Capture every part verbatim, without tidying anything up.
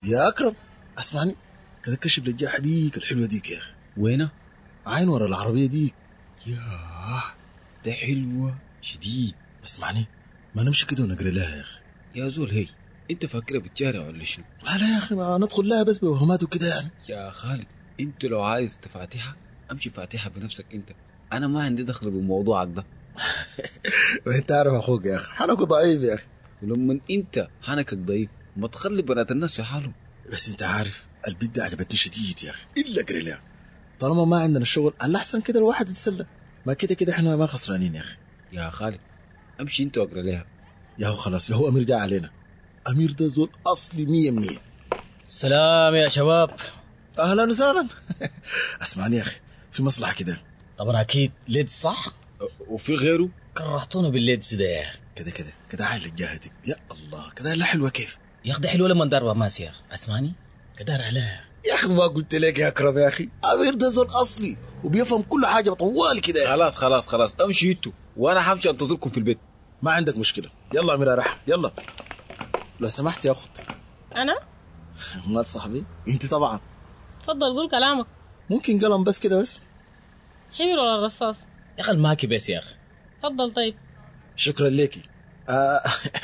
يا أكرم اسمعني كده، كشف للجاحة ديك الحلوة ديك يا أخي. وينه؟ عين ورا العربية ديك. ياه ده حلوة شديد. اسمعني ما نمشي كده ونقرأ لها يا أخي. يا زول هي انت فاكرة بتجارة ولا شنو؟ لا لا يا أخي ما ندخل لها بس بوهمات وكده يعني. يا خالد انت لو عايز تفاتحها امشي فاتحها بنفسك انت، انا ما عندي دخل بموضوعك ده. وانت عارف اخوك يا اخي حنك ضعيف يا اخي. ولما انت حنكك ضعيف ما تخلي بنات الناس في حالهم. بس انت عارف البيت ده عجبتني شديد يا اخي، الا اقري لها طالما ما عندنا الشغل الاحسن كده الواحد يتسلى، ما كده كده احنا ما خسرانين يا اخي. يا خالد امشي انت واقرا لها. يا هو خلاص يا هو امير جاء علينا. امير ده زول اصلي مية مية. سلام يا شباب. اهلا وسهلا. اسمعني يا اخي في مصلحه كده. طبعا اكيد ليدز صح؟ وفي غيره؟ كرهتونا بالليدز ده يا اخي. كده كده كده عايل الجهتك يا الله كده لا حلوه كيف يا اخي ده حلوه لما ندربها ماس يا اخي. اسمعني كدار عليها يا اخي. ما قلت لك يا اكرم يا اخي امير ده زول اصلي وبيفهم كل حاجه طوال كده. خلاص خلاص خلاص امشي انتوا وانا حمشي انتظركم في البيت. ما عندك مشكله يلا امير راح يلا. لو سمحت يا اخت. انا مال صاحبي انت طبعا. تفضل قول كلامك. ممكن قلم بس كده بس. حبر ولا الرصاص؟ يا اخي الماكي بس يا اخي. تفضل. طيب شكرا ليكي. آه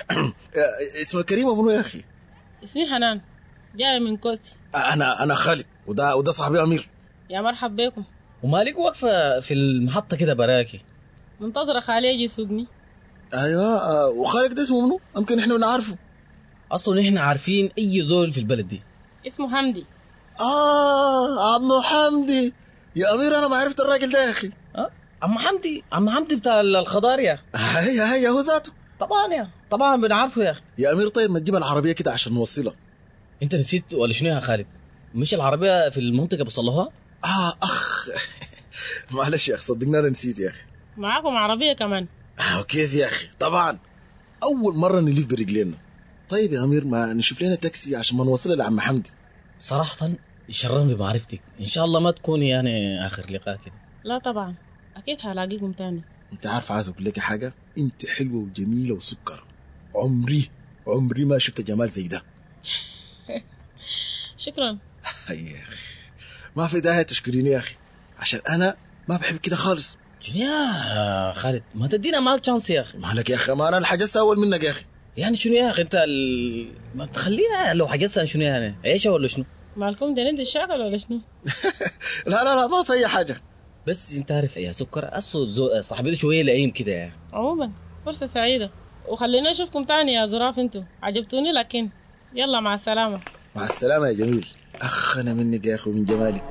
اسم الكريمه منو يا اخي؟ اسمي حنان جاي من كوتي. آه انا انا خالد وده وده صاحبي امير. يا مرحب بكم. ومالك واقفه في المحطه كده براكي؟ منتظره خالي يجي يسوقني. ايوه آه وخالد ده اسمه منو؟ يمكن احنا نعرفه. اصلا احنا عارفين اي زول في البلد دي. اسمه حمدي. اه عمو حمدي. يا امير انا ما عرفت الراجل ده يا اخي. اه عم حمدي عم حمدي بتاع الخضار يا اخي. هيا هيا هو ذاته. طبعا يا طبعا بنعرفه يا اخي. يا امير طيب ما تجيب العربيه كده عشان نوصلها. انت نسيت ولا شنو يا خالد؟ مش العربيه في المنطقه بصلوها؟ اه اخ. معلش يا اخي صدقني انا نسيت يا اخي. معاكم عربيه كمان؟ اه كيف يا اخي طبعا اول مره نلف برجلينا. طيب يا امير ما نشوف لنا تاكسي عشان ما نوصل لعم حمدي. صراحه يشرفني بمعرفتك، ان شاء الله ما تكوني يعني اخر لقاء كده. لا طبعا اكيد هلاقيكم تاني. انت عارف عايز اقول لك حاجه، انت حلوه وجميله وسكر. عمري عمري ما شفت جمال زي ده. شكرا. يا اخي ما في داعي تشكريني يا اخي عشان انا ما بحب كده خالص. شنو يا خالد ما تدينا معك شانس يا اخي؟ مالك يا اخي ما انا الحاجه اول منك يا اخي. يعني شنو يا اخي انت ال... ما تخلينا لو حجزنا شنو يعني ايش ولا شنو؟ مالكم ده ندي الشاكل ولا شنو؟ لا لا لا ما في اي حاجه. بس انت عارف يا سكر اصله زو... صاحبي شويه لئيم كده يعني. عموما فرصه سعيده وخلينا نشوفكم تاني يا زراف. انتوا عجبتوني لكن يلا مع السلامه. مع السلامه يا جميل. اخ انا منك يا اخي ومن جمالك.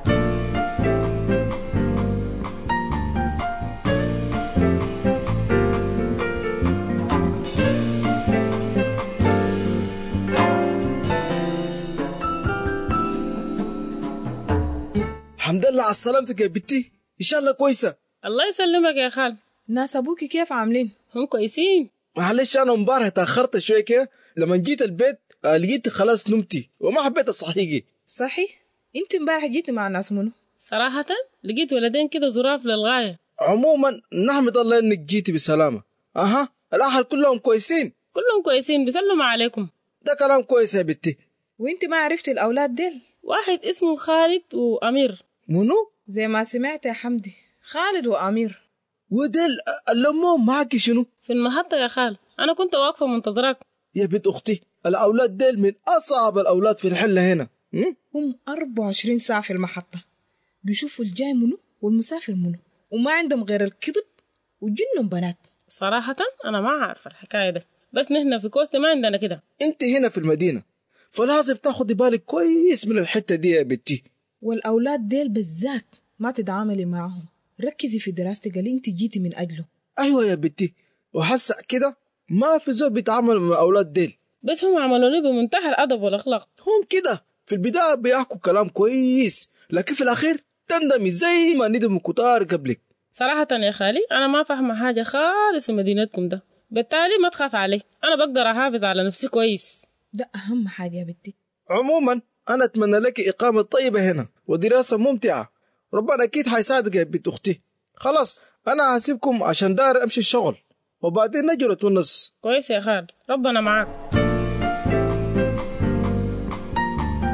الحمد لله على سلامتك يا بنتي، ان شاء الله كويسه. الله يسلمك يا خال. ناس ابوكي كيف عاملين؟ هم كويسين. معلش انا امبارح تاخرت شويه كده، لما جيت البيت لقيت خلاص نمتي وما حبيت اصحيكي. صحيح انت امبارح جيتي مع ناس منو؟ صراحه لقيت ولدين كده ظراف للغايه. عموما نحمد الله انك جيتي بسلامه. اها الاهل كلهم كويسين؟ كلهم كويسين بيسلموا عليكم. ده كلام كويس يا بنتي. وانت ما عرفتي الاولاد ديل؟ واحد اسمه خالد وامير. منو؟ زي ما سمعت يا حمدي خالد وامير. وديل اللمهم معاكي شنو؟ في المحطه يا خال، انا كنت واقفه منتظراك. يا بنت اختي الاولاد ديل من اصعب الاولاد في الحله هنا. م? هم أربعة وعشرين ساعه في المحطه بيشوفوا الجاي منو والمسافر منو، وما عندهم غير الكذب وجنهم بنات. صراحه انا ما عارفه الحكايه ده، بس نحن في كوست ما عندنا كده. انت هنا في المدينه فلازم تاخدي بالك كويس من الحته دي يا بنتي. والاولاد ديل بالذات ما تتعاملي معهم، ركزي في دراستك اللي انت جيتي من اجله. ايوه يا بنتي وحس كده ما في زول بيتعامل مع الاولاد ديل. بس هم عملوا لي بمنتهى الادب والاخلاق. هم كده في البدايه بيحكوا كلام كويس لكن في الاخير تندمي زي ما ندموا كتار قبلك. صراحه يا خالي انا ما فاهمه حاجه خالص في مدينتكم ده، بالتالي ما تخاف علي، انا بقدر احافظ على نفسي كويس. ده اهم حاجه يا بنتي. عموما انا اتمنى لك اقامه طيبه هنا ودراسه ممتعه، ربنا اكيد حيساعدك يا بنت اختي. خلاص انا هسيبكم عشان دار امشي الشغل وبعدين نجي نتونس. كويس يا خال، ربنا معاك.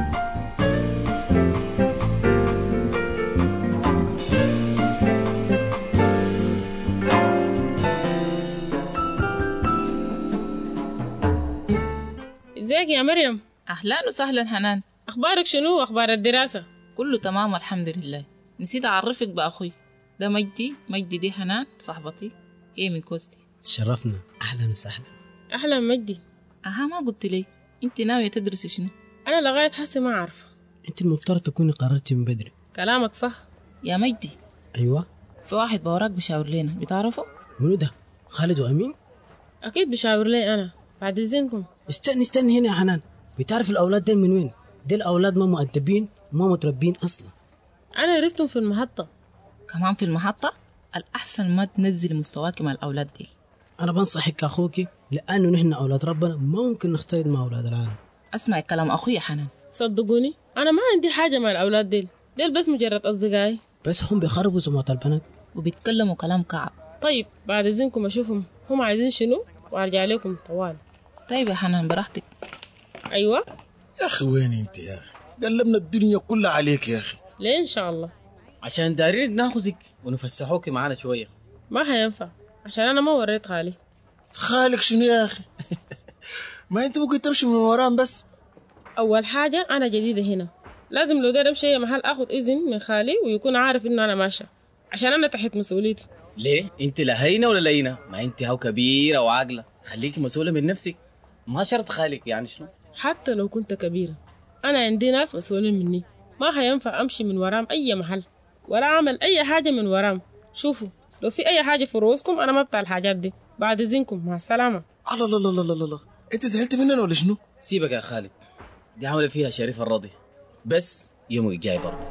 ازيك يا مريم؟ أهلا وسهلا حنان. اخبارك شنو واخبار الدراسة؟ كله تمام الحمد لله. نسيت أعرفك بأخوي، ده مجدي. مجدي دي حنان صاحبتي، هي من كوستي. تشرفنا. أهلا وسهلا. اهلا مجدي. أها ما قلت لي أنت ناوية تدرسي شنو؟ انا لغاية حسي ما عارفة. أنت المفترض تكوني قررتي من بدري. كلامك صح يا مجدي. أيوة. في واحد بوراك بيشاور لنا، بتعرفه؟ منو ده؟ خالد وأمين؟ اكيد بيشاور لي انا بعد اذنكم. استني استني هنا يا حنان، بتعرف الأولاد دي من وين؟ دي الأولاد ما مؤدبين وما متربين أصلا. انا عرفتهم في المحطة. كمان في المحطة؟ الأحسن ما تنزل مستواك مع الأولاد دي. أنا بنصحك أخوك، لأنه نحن أولاد ربنا ما ممكن نختلط مع أولاد العالم. أسمع كلام أخوي يا حنان. صدقوني انا ما عندي حاجة مع الاولاد ديل ديل بس مجرد اصدقائي. بس هم بيخربوا سمعة البنات وبيتكلموا كلام كعب. طيب بعد اذنكم اشوفهم هم عايزين شنو وارجع لكم طوال. طيب يا حنان براحتك. ايوه. يا أخي وين أنت يا أخي؟ قلبنا الدنيا كلها عليك يا أخي. ليه ان شاء الله؟ عشان دارين ناخذك ونفسحوك معانا شوية. ما هينفع عشان انا ما وريت خالي. خالك شنو يا أخي؟ ما أنت ممكن تمشي من ورام بس. اول حاجة انا جديدة هنا، لازم لو داير امشي اي محل اخذ اذن من خالي ويكون عارف انه انا ماشية عشان انا تحت مسؤوليته. ليه؟ انت لا هينة ولا لينة؟ ما انت هاو كبيرة وعاقلة، خليكي مسؤولة من نفسك، ما شرط خالك يعني شنو؟ حتى لو كنت كبيرة انا عندي ناس مسؤولين مني، ما هينفع امشي من ورام اي محل ولا اعمل اي حاجة من ورام. شوفوا لو في اي حاجة في رؤوسكم انا ما بتاع الحاجات دي. بعد اذنكم مع السلامة. الله الله الله الله الله، أنت زعلت مننا ولا شنو؟ سيبك يا خالد، دي عاملة فيها شريف الراضي، بس يومك الجاي برضه.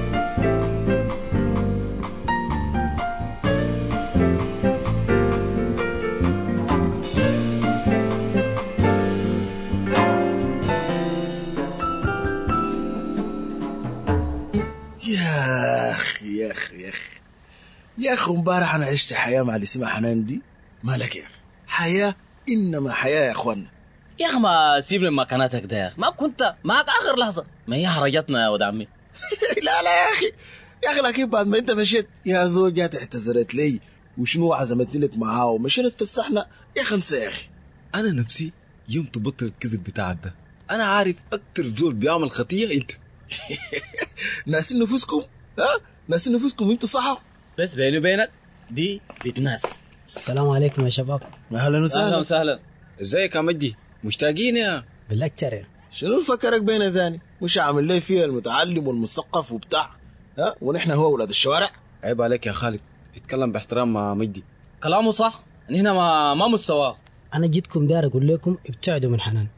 يا أخي يا أخي يا أخي يا أخي امبارح أنا عشت حياة مع اللي اسمها حنان دي. مالك يا أخي؟ حياة إنما حياة يا أخوانا. يا أخي ما سيبني مكاناتك ده يا أخي، ما كنت معك آخر لحظة، ما هي حرجتنا يا ولد عمي. لا لا يا أخي يا أخي، لكن بعد ما أنت مشيت يا زوج جات اعتذرت لي وشنو عزمتني لك معاه ومشينا تفسحنا يا خمسة يا أخي. انا نفسي يوم تبطل الكذب بتاعك ده. انا عارف اكتر زول بيعمل خطيه انت. ناسين نفوسكم؟ ها ناسين نفوسكم انتوا صح؟ بس بيني وبينك دي بيت ناس. السلام عليكم يا شباب. اهلا أهلا وسهلا. وسهلا. ازيك يا مجدي؟ مشتاقين يا بالله كتير. شنو فكرك بينا ثاني؟ مش عامل لي فيها المتعلم والمثقف وبتاع، ها ونحن هو اولاد الشوارع. عيب عليك يا خالد، اتكلم باحترام مع مجدي. كلامه صح، هنا ما ما مستواه. أنا جيتكم دار أقول لكم ابتعدوا من حنان.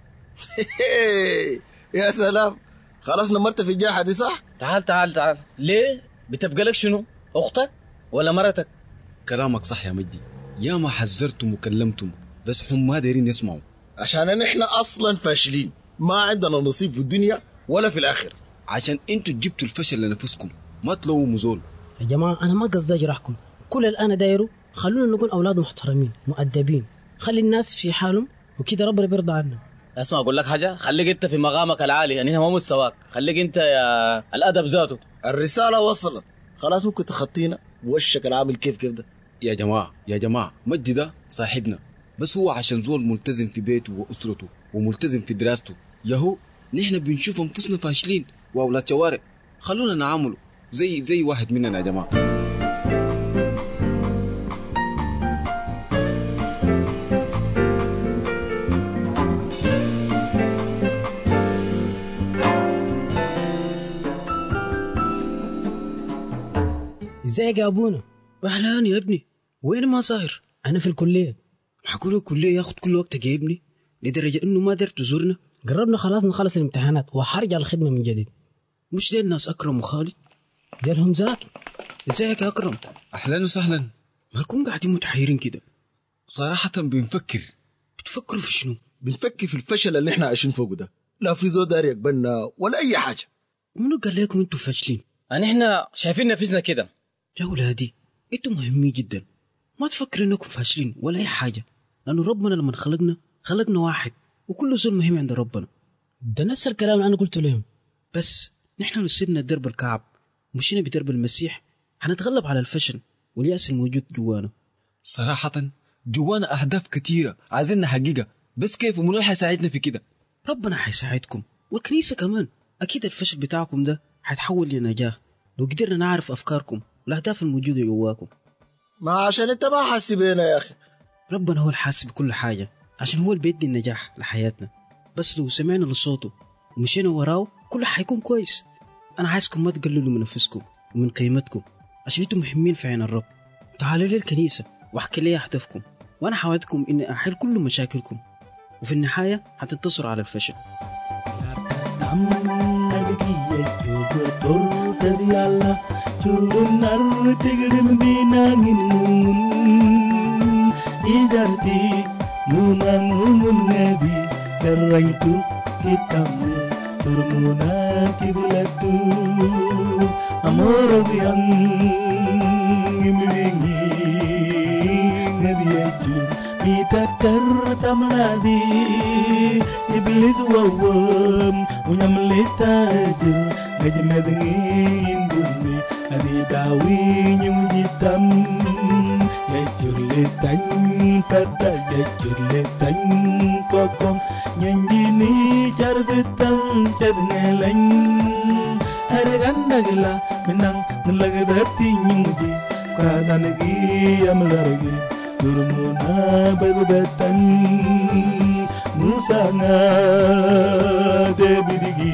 يا سلام، خلاص نمرت في الجاحة دي صح؟ تعال تعال تعال. ليه؟ بتبقى لك شنو؟ أختك ولا مرتك؟ كلامك صح يا مجدي، يا ما حذرتم وكلمتم بس هم ما دايرين يسمعوا. عشان نحن اصلا فاشلين، ما عندنا نصيب في الدنيا ولا في الاخر. عشان انتوا جبتوا الفشل لنفسكم، ما تلوموا زول. يا جماعة أنا ما قصدي أجرحكم، كل اللي أنا دايره خلونا نكون أولاد محترمين مؤدبين، خلي الناس في حالهم وكده ربنا بيرضى عنا. اسمع أقول لك حاجة، خليك أنت في مقامك العالي، يعني هنا ما مستواك، خليك أنت يا الأدب ذاته. الرسالة وصلت، خلاص ممكن تخطينا ووشك العامل كيف كيف ده. يا جماعة يا جماعة مجدي ده صاحبنا، بس هو عشان زول ملتزم في بيته وأسرته وملتزم في دراسته. يهو نحن بنشوف أنفسنا فاشلين وأولاد شوارع، خلونا نعامله زي زي واحد مننا يا جماعة. ازيك يا أبونا؟ أهلان يا ابني، وين ما صاير؟ أنا في الكلية. معقول الكلية ياخد كل وقتك يا ابني لدرجة إنه ما قدرت تزورنا؟ قربنا خلاص نخلص الامتحانات وحرجع الخدمة من جديد. مش دي الناس أكرم وخالد؟ ديرهم ذاته. ازيك يا أكرم؟ أهلا وسهلا. مالكم قاعدين متحيرين كده؟ صراحة بنفكر. بتفكروا في شنو؟ بنفكر في الفشل اللي احنا عايشين فوقه ده، لا في زود دار يقبلنا ولا أي حاجة. ومنو قال لكم انتوا فاشلين؟ يعني احنا شايفين نفسنا كده. يا ولادي انتوا مهمين جدا، ما تفكروا انكم فاشلين ولا اي حاجه، لانه ربنا لما خلقنا خلقنا واحد وكل زول مهم عند ربنا. ده نفس الكلام اللي انا قلته لهم. بس نحن لو سيبنا درب الكعب مشينا بدرب المسيح حنتغلب على الفشل واليأس الموجود جوانا. صراحة جوانا أهداف كتيرة عايزين نحققها، بس كيف ومنو اللي حيساعدنا في كده؟ ربنا حيساعدكم، والكنيسة كمان. أكيد الفشل بتاعكم ده حيتحول لنجاح لو قدرنا نعرف أفكاركم والأهداف الموجودة جواكم. ما عشان انت ما حاسس بينا يا اخي. ربنا هو الحاسب بكل حاجة، عشان هو اللي بيدي النجاح لحياتنا. بس لو سمعنا لصوته ومشينا وراه كله حيكون كويس. أنا عايزكم ما تقللوا من نفسكم ومن قيمتكم، عشان انتم مهمين في عين الرب. تعالوا لي الكنيسة واحكي لي أهدافكم، وأنا حاولتكم إني أحل كل مشاكلكم، وفي النهاية هتنتصروا على الفشل. tamladi iblis wawam unyamletaje ngajmedngin bumi adi dawi nyujitam ya juletan tada ya juletan kokong nyanjini charbetang chadngeleng hargandagla menang nalagdati nyuji kadanagi amlargi Durmuna berbatan Musanga debidigi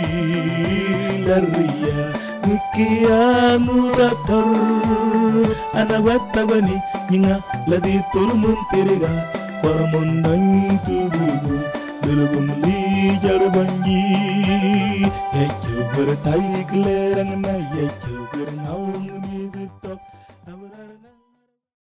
Laria Nikia nurator Anawatawani Nyinga ladi turmun tiriga Warmundan tubugu Dulugum li jarbanji Yechu bertai kelerang na yechu bernau